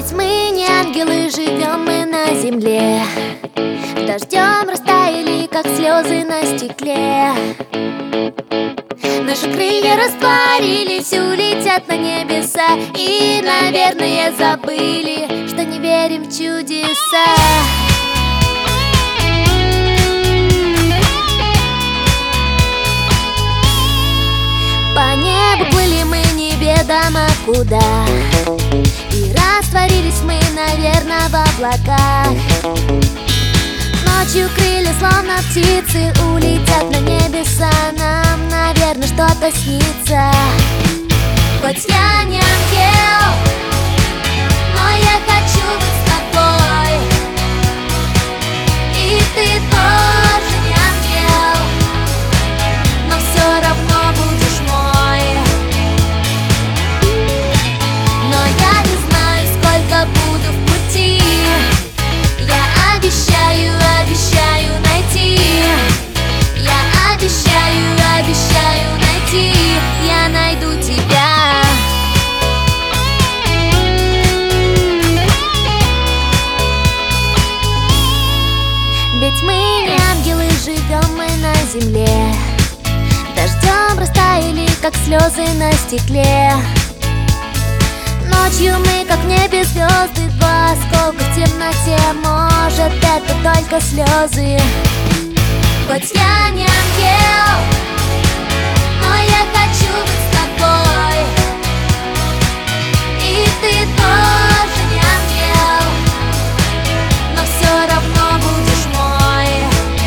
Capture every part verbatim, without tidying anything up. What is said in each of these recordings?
Ведь мы не ангелы, живем мы на земле. Дождем растаяли, как слезы на стекле. Наши крылья растворились, улетят на небеса. И, наверное, забыли, что не верим в чудеса. По небу плыли мы неведомо куда, и растворились мы, наверное, в облаках. Ночью крылья, словно птицы, улетят на небеса. Нам, наверное, что-то снится. Хоть я не ангел, но я хочу быть с тобой. И ты тоже не ангел, но все равно будешь мой. Но я не знаю, сколько буду в пути. Я обещаю, обещаю найти. Я обещаю, обещаю найти. Я найду тебя. Ведь мы не ангелы, живем мы на земле. Дождем растаяли, как слезы на стекле. Ночью мы, как в небе звезды, два осколка в темноте. Может, это только слезы. Хоть я не ангел, но я хочу быть с тобой. И ты тоже не ангел, но все равно будешь мой.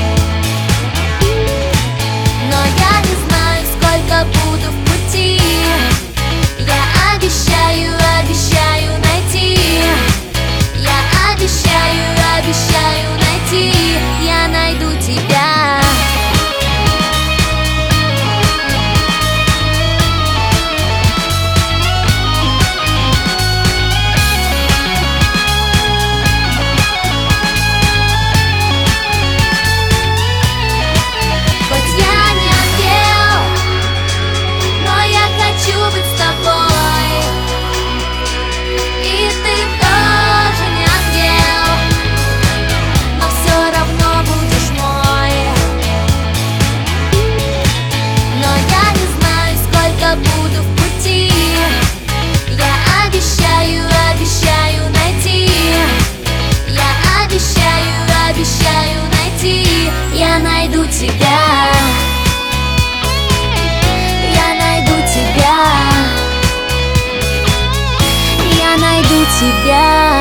Но я не знаю, сколько буду в пути. Я обещаю, обещаю найти. Я обещаю, обещаю найти. Я найду тебя. Хоть я не ангел, но я хочу быть с тобой. И ты тоже не ангел, но все равно будешь мой. Но я не знаю, сколько буду в пути. Я обещаю, обещаю найти. Я обещаю, обещаю найти. Я найду тебя. Я найду тебя. Я найду тебя.